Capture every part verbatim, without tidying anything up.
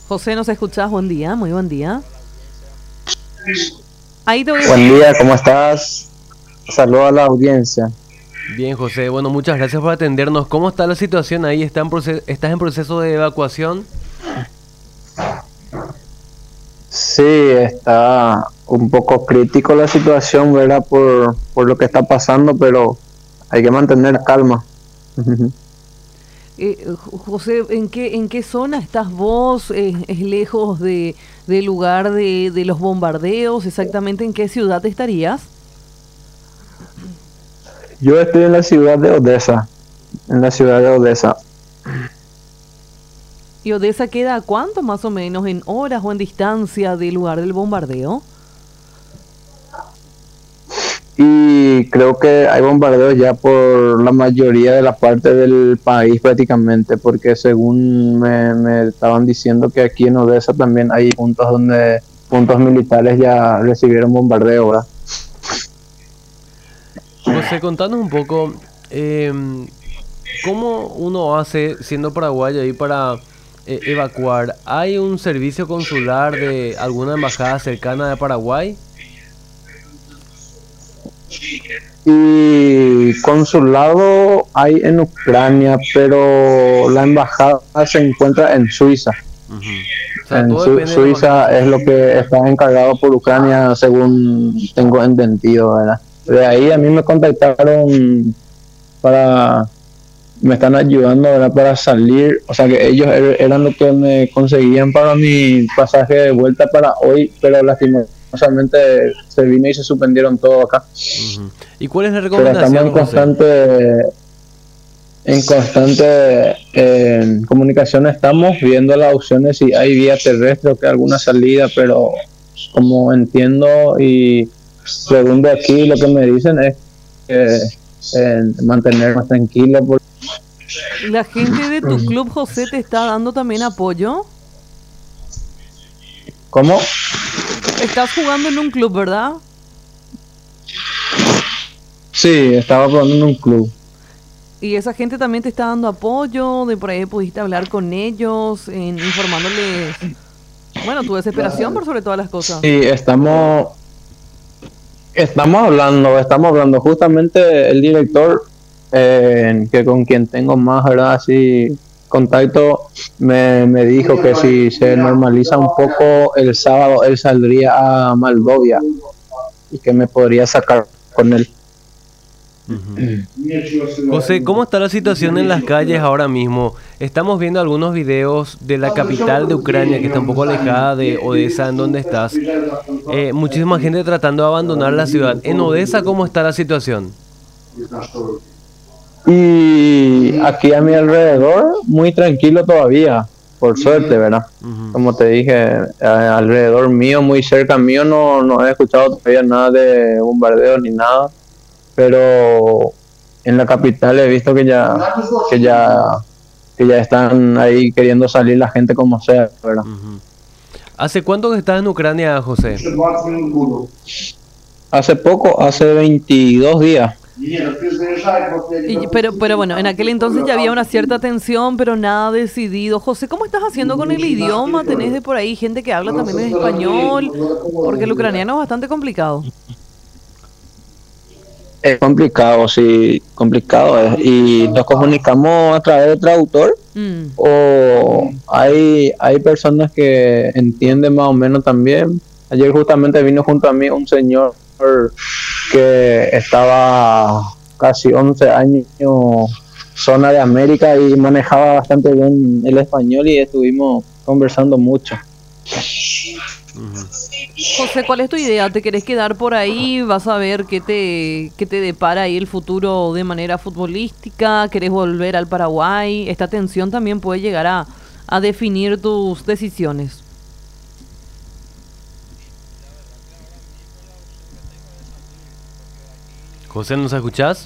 José, ¿nos escuchás? Buen día, muy buen día. Ahí te voy a... Buen día, ¿cómo estás? Saludo a la audiencia. Bien, José, bueno, muchas gracias por atendernos. ¿Cómo está la situación ahí? ¿Está en proce- ¿Estás en proceso de evacuación? Sí, está un poco crítico la situación, ¿verdad? Por, por lo que está pasando, pero hay que mantener calma. Eh, J- José, ¿en qué, en qué zona estás vos? Eh, ¿Es lejos de, del lugar de, de los bombardeos? ¿Exactamente en qué ciudad estarías? Yo estoy en la ciudad de Odessa, en la ciudad de Odessa. ¿Y Odessa queda a cuánto más o menos en horas o en distancia del lugar del bombardeo? Y creo que hay bombardeos ya por la mayoría de la parte del país prácticamente, porque según me, me estaban diciendo que aquí en Odessa también hay puntos donde puntos militares ya recibieron bombardeo, ¿verdad? José, contanos un poco, em, ¿cómo uno hace, siendo paraguayo, ahí para eh, evacuar? ¿Hay un servicio consular de alguna embajada cercana de Paraguay? Y consulado hay en Ucrania, pero la embajada se encuentra en Suiza. Ujú. O sea, En todo Su- depende de la embajada Suiza es lo suiza. que está encargado por Ucrania, según tengo entendido, ¿verdad? De ahí a mí me contactaron para, me están ayudando, ¿verdad? Para salir, o sea que ellos er- eran los que me conseguían para mi pasaje de vuelta para hoy, pero lastimosamente se vino y se suspendieron todo acá. Ujú. ¿Y cuál es la Pero estamos recomendación, en José? constante en constante eh, comunicación, estamos viendo las opciones si hay vía terrestre o que alguna salida, pero como entiendo y según de aquí lo que me dicen es que eh, mantenernos tranquilos. Por... ¿La gente de tu club, José, te está dando también apoyo? ¿Cómo? Estás jugando en un club, ¿verdad? Sí, estaba jugando en un club. Y esa gente también te está dando apoyo, de por ahí pudiste hablar con ellos, en, informándoles, bueno, tu desesperación por sobre todas las cosas. Sí, estamos estamos hablando, estamos hablando justamente el director eh, que con quien tengo más, ¿verdad? Así contacto, me, me dijo que si se normaliza un poco el sábado él saldría a Moldovia y que me podría sacar con él. Ujú. José, ¿cómo está la situación en las calles ahora mismo? Estamos viendo algunos videos de la capital de Ucrania, que está un poco alejada de Odessa, en donde estás. Eh, muchísima gente tratando de abandonar la ciudad. En Odessa, ¿cómo está la situación? Y aquí a mi alrededor, muy tranquilo todavía, por suerte, ¿verdad? Ujú. Como te dije, eh, alrededor mío, muy cerca mío, no, no he escuchado todavía nada de bombardeos ni nada, pero en la capital he visto que ya, que ya, que ya están ahí queriendo salir la gente como sea, ¿verdad? Ujú. ¿Hace cuánto que estás en Ucrania, José? Hace poco, hace veintidós días. Y- pero, pero bueno, en aquel entonces ya había una cierta tensión, pero nada decidido. José, ¿cómo estás haciendo con el idioma? ¿Tenés de por ahí gente que habla también en español? Porque el ucraniano es bastante complicado. Es complicado, sí, complicado es. Y nos comunicamos a través de traductor Mm. o hay, hay personas que entienden más o menos también. Ayer justamente vino junto a mí un señor que estaba casi once años, zona de América, y manejaba bastante bien el español y estuvimos conversando mucho. Ujú. José, ¿cuál es tu idea? ¿Te querés quedar por ahí? ¿Vas a ver qué te, qué te depara ahí el futuro de manera futbolística? ¿Querés volver al Paraguay? Esta tensión también puede llegar a, a definir tus decisiones. José, ¿nos escuchás?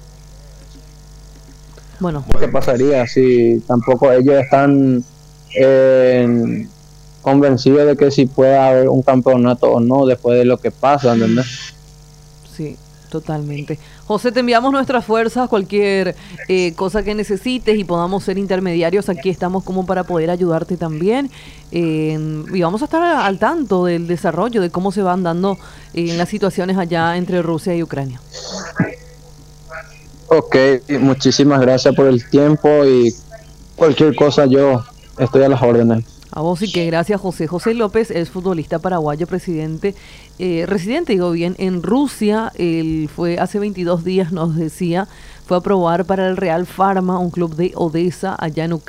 Bueno, ¿Qué pasaría si tampoco ellos están eh, convencidos de que si puede haber un campeonato o no después de lo que pasa, ¿entendés? sí. Totalmente. José, te enviamos nuestras fuerzas, cualquier eh, cosa que necesites y podamos ser intermediarios, aquí estamos como para poder ayudarte también. Eh, y vamos a estar al tanto del desarrollo, de cómo se van dando eh, las situaciones allá entre Rusia y Ucrania. Ok, muchísimas gracias por el tiempo y cualquier cosa yo estoy a las órdenes. A vos y que gracias, José. José López es futbolista paraguayo, presidente, eh, residente, digo bien, en Rusia. Él fue hace veintidós días, nos decía, fue a probar para el Real Pharma, un club de Odessa allá en Ucrania.